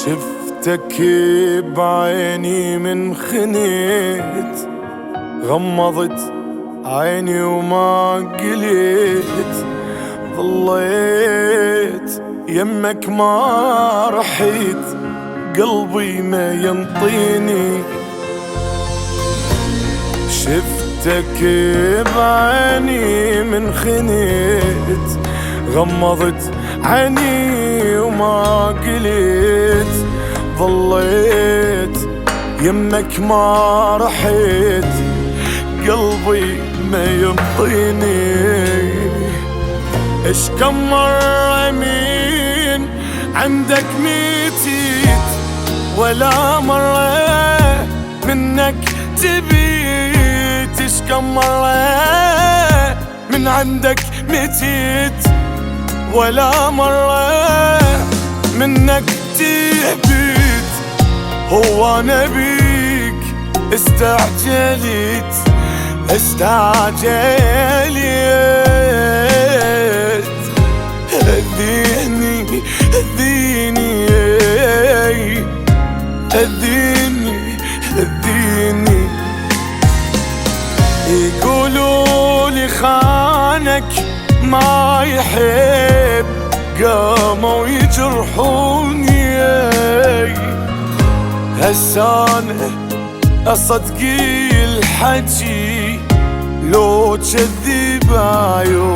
شفتك بعيني من خنيت، غمضت عيني وما قليت، ظليت يمك ما رحيت، قلبي ما ينطيني. شفتك بعيني من خنيت، غمضت عيني وما قليت، ظليت يمك ما رحيت، قلبي ما ينطيني. اش كم مرة مين عندك ميتيت، ولا مرة منك تبيت. اش كم مرة من عندك ميتيت، ولا مرة منك تبيت. هو انا بيك استعجلت، هديني هديني هديني هديني. يقولوا لي خانك ما يحب، قاموا يجرحوني. هسانة أصدقي الحجي لو تكذب عيوني.